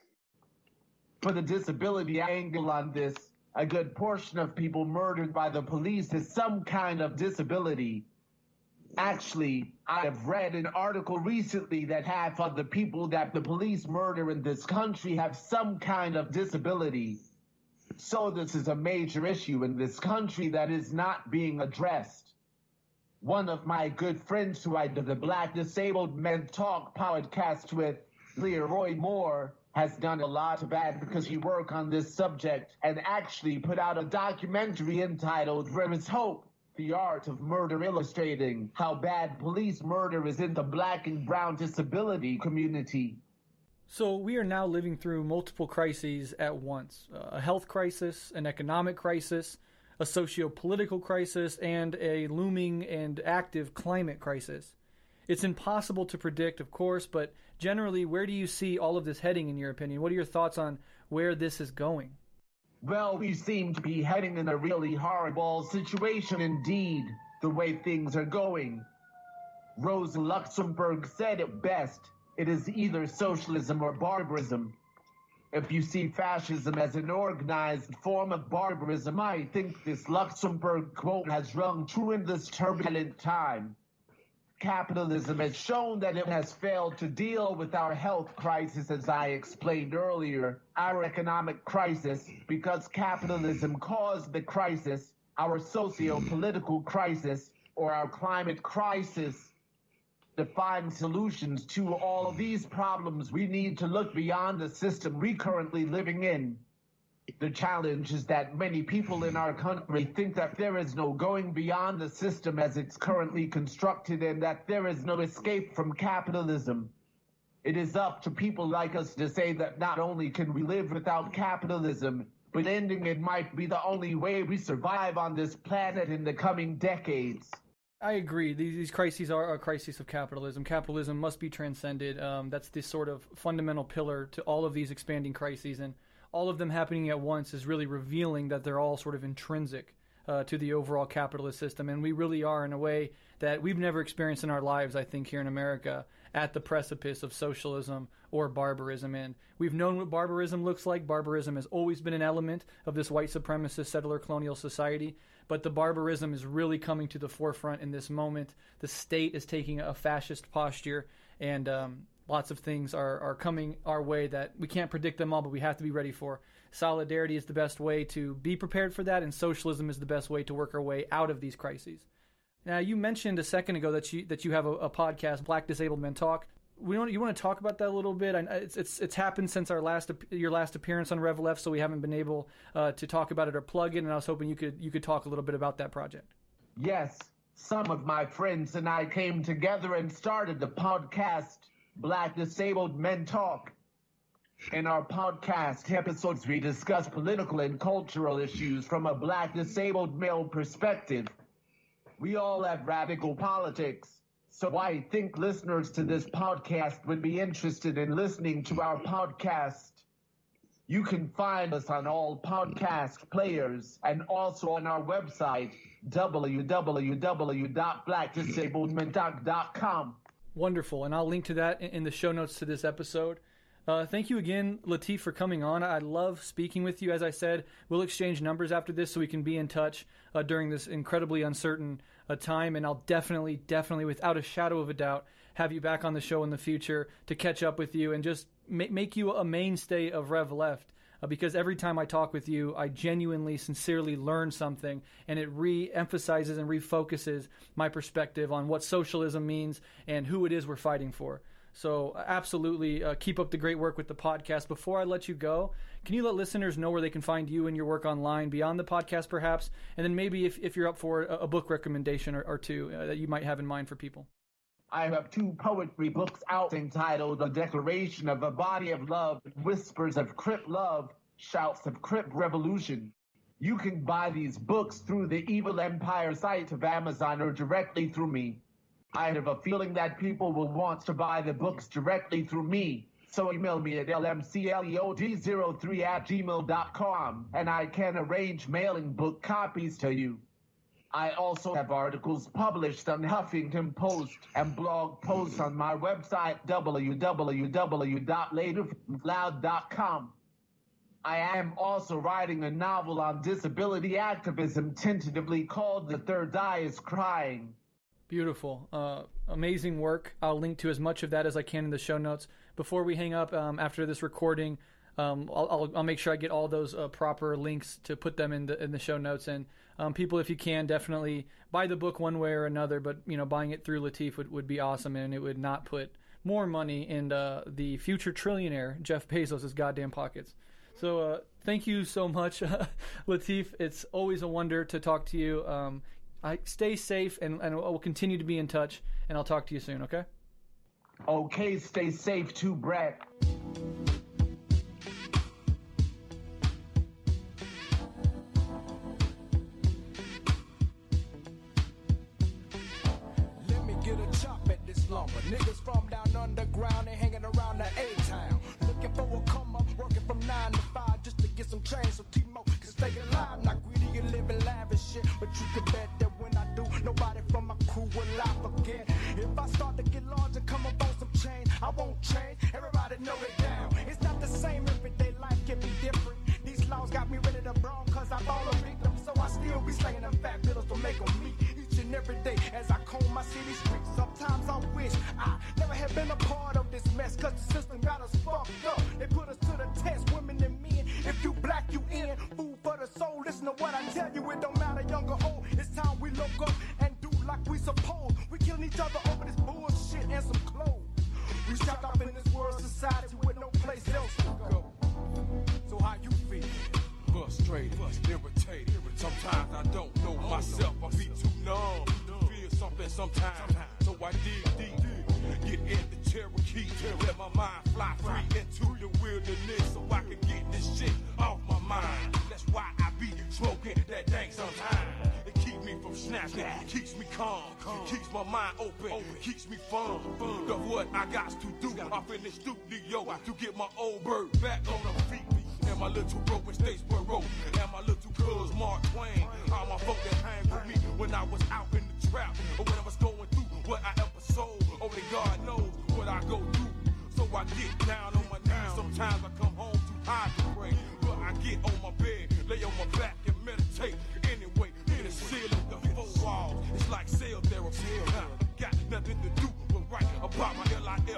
For the disability angle on this, a good portion of people murdered by the police has some kind of disability. Actually, I have read an article recently that half of the people that the police murder in this country have some kind of disability. So this is a major issue in this country that is not being addressed. One of my good friends who I did the Black Disabled Men Talk podcast with, Leroy Moore, has done a lot of advocacy work on this subject and actually put out a documentary entitled There Is Hope, The Art of Murder Illustrating How Bad Police Murder is in the Black and Brown Disability Community.
So we are now living through multiple crises at once. A health crisis, an economic crisis, a socio-political crisis, and a looming and active climate crisis. It's impossible to predict, of course, but generally, where do you see all of this heading in your opinion? What are your thoughts on where this is going?
Well, we seem to be heading in a really horrible situation indeed, the way things are going. Rosa Luxemburg said it best. It is either socialism or barbarism. If you see fascism as an organized form of barbarism, I think this Luxemburg quote has rung true in this turbulent time. Capitalism has shown that it has failed to deal with our health crisis, as I explained earlier, our economic crisis, because capitalism caused the crisis, our socio-political crisis, or our climate crisis. To find solutions to all of these problems, we need to look beyond the system we're currently living in. The challenge is that many people in our country think that there is no going beyond the system as it's currently constructed and that there is no escape from capitalism. It is up to people like us to say that not only can we live without capitalism, but ending it might be the only way we survive on this planet in the coming decades.
I agree. These crises are a crisis of capitalism. Capitalism must be transcended. That's the sort of fundamental pillar to all of these expanding crises, and all of them happening at once is really revealing that they're all sort of intrinsic to the overall capitalist system, and we really are in a way that we've never experienced in our lives, I think, here in America, at the precipice of socialism or barbarism. And we've known what barbarism looks like. Barbarism has always been an element of this white supremacist settler colonial society, but the barbarism is really coming to the forefront in this moment. The state is taking a fascist posture, and lots of things are coming our way that we can't predict them all, but we have to be ready for. Solidarity is the best way to be prepared for that, and socialism is the best way to work our way out of these crises. Now, you mentioned a second ago that you have a podcast, Black Disabled Men Talk. You want to talk about that a little bit? It's happened since your last appearance on Rev Left, so we haven't been able to talk about it or plug it. And I was hoping you could talk a little bit about that project.
Yes, some of my friends and I came together and started the podcast Black Disabled Men Talk. In our podcast episodes, we discuss political and cultural issues from a Black disabled male perspective. We all have radical politics, so I think listeners to this podcast would be interested in listening to our podcast. You can find us on all podcast players and also on our website, www.blackdisabledmentalk.com.
Wonderful, and I'll link to that in the show notes to this episode. Thank you again, Lateef, for coming on. I love speaking with you. As I said, we'll exchange numbers after this so we can be in touch during this incredibly uncertain time, and I'll definitely, without a shadow of a doubt, have you back on the show in the future to catch up with you and just make you a mainstay of Rev Left. Because every time I talk with you, I genuinely, sincerely learn something, and it re-emphasizes and refocuses my perspective on what socialism means and who it is we're fighting for. So absolutely keep up the great work with the podcast. Before I let you go, can you let listeners know where they can find you and your work online beyond the podcast perhaps? And then maybe if you're up for a book recommendation or two that you might have in mind for people.
I have 2 poetry books out entitled A Declaration of a Body of Love, Whispers of Crip Love, Shouts of Crip Revolution. You can buy these books through the Evil Empire site of Amazon or directly through me. I have a feeling that people will want to buy the books directly through me. So email me at lmcleod03@gmail.com and I can arrange mailing book copies to you. I also have articles published on Huffington Post and blog posts on my website, www.laterloud.com. I am also writing a novel on disability activism, tentatively called The Third Eye is Crying.
Beautiful. Amazing work. I'll link to as much of that as I can in the show notes. Before we hang up after this recording, I'll make sure I get all those proper links to put them in the show notes. And people, if you can, definitely buy the book one way or another. But buying it through Lateef would be awesome, and it would not put more money in the future trillionaire Jeff Bezos' goddamn pockets. So thank you so much, Lateef. It's always a wonder to talk to you. Stay safe, and we'll continue to be in touch. And I'll talk to you soon. Okay.
Okay, stay safe too, Brett.
Lumber. Niggas from down underground and hanging around the A-town. Looking for a come up, working from 9 to 5 just to get some change so T-Mo can stay alive. Not greedy and living lavish shit, but you can bet that when I do, nobody from my crew will I forget. If I start to get large and come up on some change, I won't change. Everybody know it down. It's not the same, everyday life can be different. These laws got me ready to brawl cause I fall a victim, so I still be slanging them fat bills to make them meet. And every day as I comb my city streets, sometimes I wish I never had been a part of this mess, cause the system got us fucked up. They put us to the test, women and men. If you black, you in. Food for the soul, listen to what I tell you, it don't matter young or old. It's time we look up and do like we suppose. We killing each other over this bullshit and some clothes. We strapped up in this world society with no place else to go. So how you feel? Frustrated, irritated. Sometimes I don't know myself. I be too numb to feel something sometimes. So I dig deep, get in the Cherokee, let my mind fly free into the wilderness so I can get this shit off my mind. That's why I be smoking that dank sometimes. It keeps me from snapping, keeps me calm, keeps my mind open, keeps me fun. Of what I got to do, up in the studio to get my old bird back on her feet. And my little bro in Statesboro, and my little cuz Mark Twain. All my folk that hang with me when I was out in the trap, or when I was going through what I ever sold. Only God knows what I go through. So I get down on my knees. Sometimes I come home too high to pray, but I get on my bed, lay on my back and meditate. Anyway, in the ceiling, the 4 walls, it's like cell therapy. Got nothing to do but write about my LIL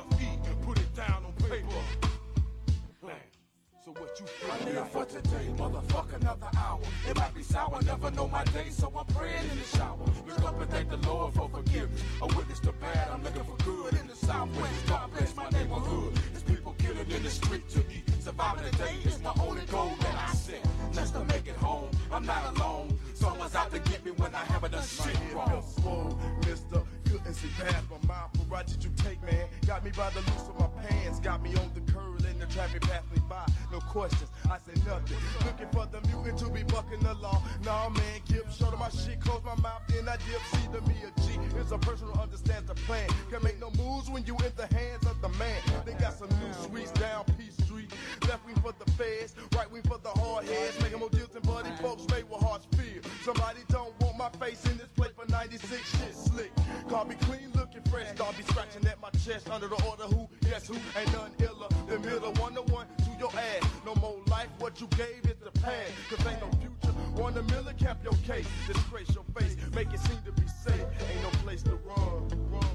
you feel. I live for today, motherfuck another hour. It might be sour, never know my day, so I'm praying in the shower. Look up and thank the Lord for forgiveness. I witness the bad, I'm looking for good in the Southwest. God bless my neighborhood. There's people killing in the street to eat. Surviving the day is my only goal that I set. Just to make it home, I'm not alone. Someone's out to get me when I haven't done shit wrong.
Mister, couldn't see past my mouth. What route did you take, man? Got me by the loose of my pants. Got me on the curb and the traffic passed me by. No questions, I say nothing. Looking for the mutant to be bucking the law. Nah, man, keep short of my shit. Close my mouth, then I dip. See to me a G. It's a person who understands the plan. Can make no moves when you in the hands of the man. They got some new sweets down P Street. Left wing for the feds, right wing for the hard heads. Making more deals than buddy folks made with hearts feel. Somebody don't want my face in this plate for 96 shit slick. Call me clean looking fresh. Dog be scratching at my chest under the order who, yes who, ain't none iller. The middle 1-to-1 to your ass. No more life, what you gave is the past. Cause ain't no future. 1 million cap your case. Disgrace your face, make it seem to be safe. Ain't no place to run.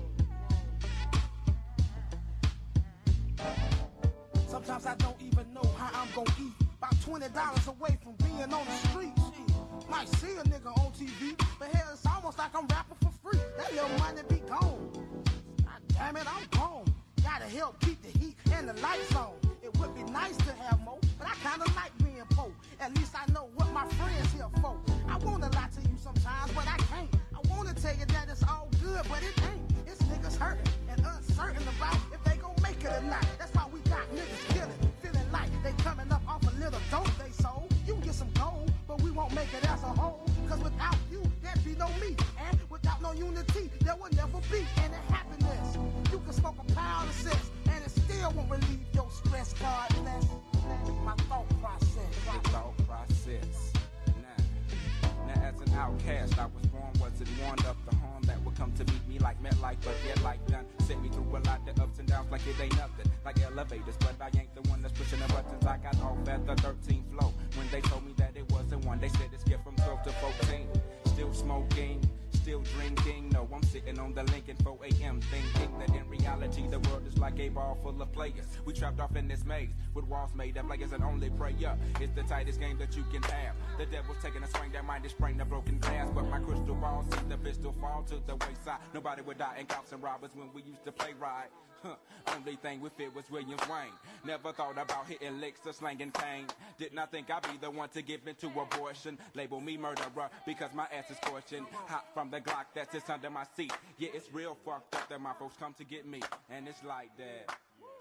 Sometimes I don't even know how I'm gonna eat. About $20 away from being on the street. Might see a nigga on TV, but hell, it's almost like I'm rapping for free. That little money be gone. God damn it, I'm gone. Gotta help keep the heat and the lights on. It would be nice to have more, but I kinda like being poor. At least I know what my friends here for. I wanna lie to you sometimes, but I can't. I wanna tell you that it's all good, but it ain't. It's niggas hurting and uncertain about if they gon' make it or not. That's why we got niggas killing, feeling like they coming up off a little dope they sold. You can get some gold, but we won't make it as a whole. Cause without you, there'd be no me. And without no unity, there will never be any happiness. You can smoke a pound of sense, and it still won't relieve your stress. God bless my thought process.
The thought process. Now as an outcast, I was born, wasn't warned of the harm that would come to meet me like MetLife, but yet like none. Sent me through a lot of ups and downs like it ain't nothing. Like elevators, but I ain't the one that's pushing the buttons. I got off at the 13th floor. When they told me that it wasn't one, they said it's skipped from 12 to 14. Still smoking, still drinking. No, I'm sitting on the Lincoln 4 a.m. thinking that in reality the world is like a ball full of players. We trapped off in this maze with walls made up like it's an only prayer. It's the tightest game that you can have. The devil's taking a swing, that mind is spraying the broken glass. But my crystal ball sees the pistol fall to the wayside. Nobody would die in cops and robbers when we used to play ride. Only thing we fit was William Wayne. Never thought about hitting licks or slanging cane. Did not think I'd be the one to give into abortion. Label me murderer because my ass is scorching. Hot from the Glock that sits under my seat. Yeah, it's real fucked up that my folks come to get me. And it's like that.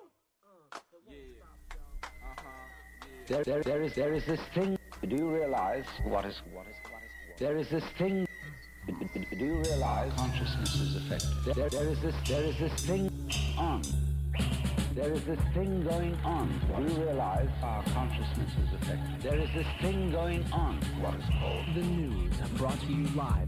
Yeah.
There is this thing. Do you realize what is? There is this thing. Do you realize
consciousness is affected?
There is this thing on. There is this thing going on. Do you realize
our consciousness is affected?
There is this thing going on.
What is called
the news, brought to you live.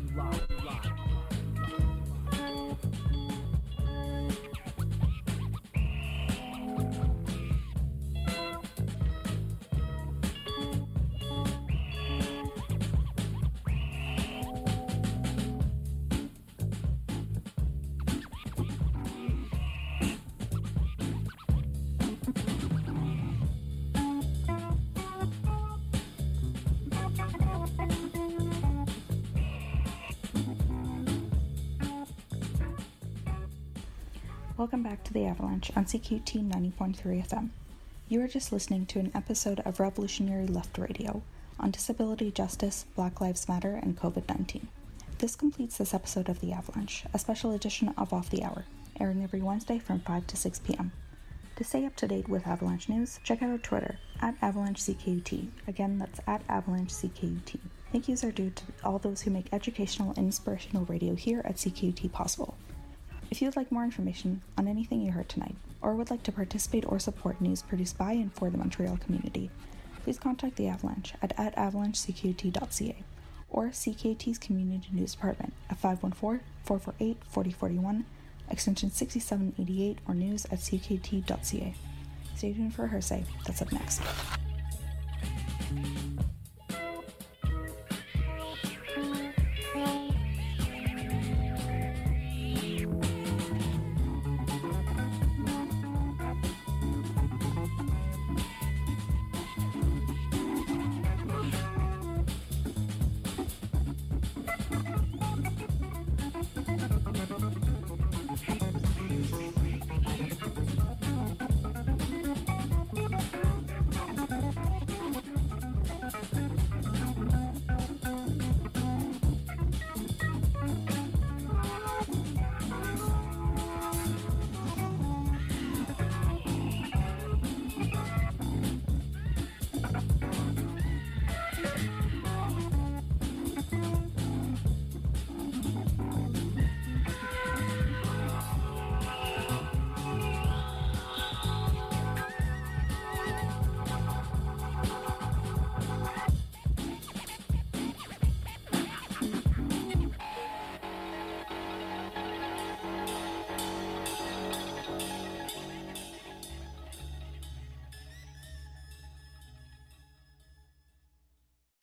Welcome back to The Avalanche on CQT 90.3 FM. You are just listening to an episode of Revolutionary Left Radio on disability justice, Black Lives Matter, and COVID-19. This completes this episode of The Avalanche, a special edition of Off the Hour, airing every Wednesday from 5 to 6 p.m. To stay up to date with Avalanche news, check out our Twitter, @AvalancheCKUT. Again, that's @AvalancheCKUT. Thank yous are due to all those who make educational and inspirational radio here at CKUT possible. If you would like more information on anything you heard tonight, or would like to participate or support news produced by and for the Montreal community, please contact the Avalanche at avalanchecqt.ca or CKUT's Community News Department at 514-448-4041, extension 6788, or news@ckt.ca. Stay tuned for Hearsay. That's up next.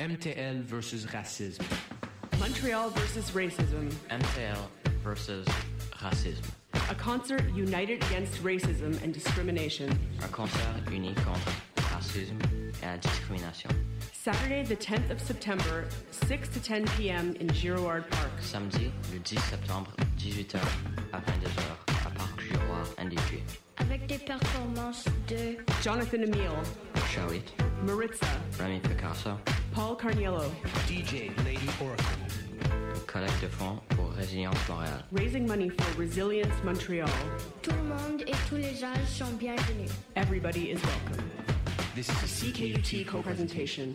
MTL versus racisme.
Montreal versus racism.
MTL versus racisme.
A concert united against racism and discrimination.
Un concert uni contre racisme et la discrimination.
Saturday, the 10th of September, 6 to 10 p.m. in Girouard Park.
Samedi, le 10 septembre, 18h à 22h à Parc Girouard, NDG.
Avec des performances de
Jonathan Emile,
Shawit,
Maritza,
Remy Picasso,
Paul Carniello,
DJ Lady Oracle.
Collecte de fonds pour Résilience Montréal.
Raising money for Resilience Montreal.
tout le monde et tous les âges sont bienvenus.
Everybody is welcome.
This is a
CKUT co-presentation.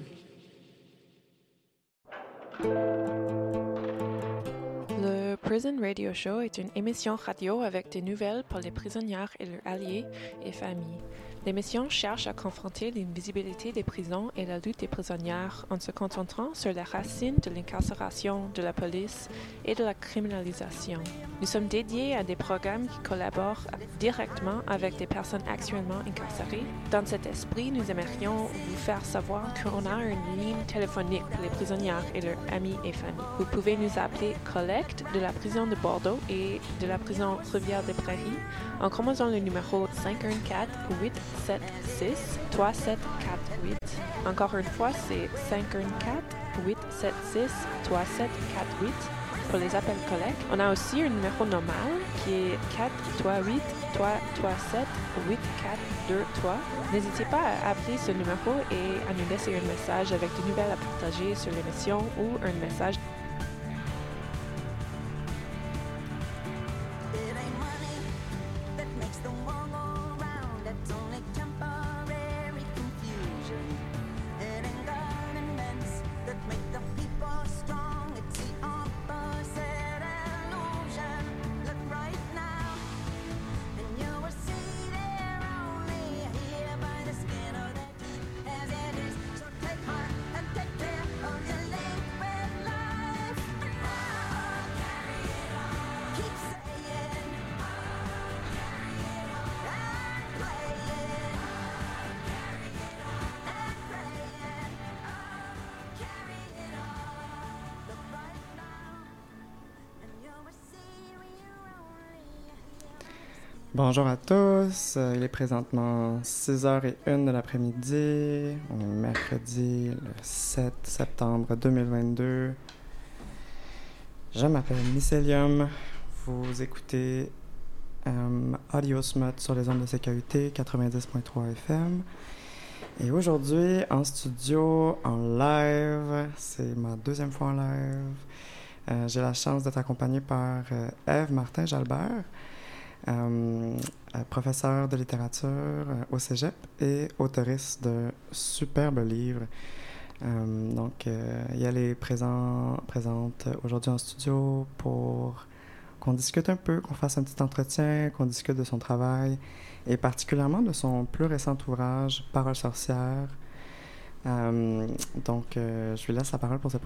Le Prison Radio Show est une émission radio avec des nouvelles pour les prisonnières et leurs alliés et familles. L'émission cherche à confronter l'invisibilité des prisons et la lutte des prisonnières en se concentrant sur les racines de l'incarcération, de la police et de la criminalisation. Nous sommes dédiés à des programmes qui collaborent directement avec des personnes actuellement incarcérées. Dans cet esprit, nous aimerions vous faire savoir qu'on a une ligne téléphonique pour les prisonnières et leurs amis et familles. Vous pouvez nous appeler Collecte de la prison de Bordeaux et de la prison Rivière-des-Prairies en composant le numéro 514-876-3748. Encore une fois, c'est 514-876-3748 pour les appels collecte. On a aussi un numéro normal qui est 438-337-8423. N'hésitez pas à appeler ce numéro et à nous laisser un message avec des nouvelles à partager sur l'émission ou un message.
Bonjour à tous, il est présentement 6h01 de l'après-midi, on est mercredi le 7 septembre 2022. Je m'appelle Mycelium, vous écoutez Audio Smut sur les ondes de CKUT 90.3 FM. Et aujourd'hui, en studio, en live, c'est ma deuxième fois en live. J'ai la chance d'être accompagné par Ève Martin-Jalbert, professeure de littérature au Cégep et auteuriste de superbes livres. Donc, elle est présente aujourd'hui en studio pour qu'on discute un peu, qu'on fasse un petit entretien, qu'on discute de son travail et particulièrement de son plus récent ouvrage, Paroles sorcières. Donc, je lui laisse la parole pour se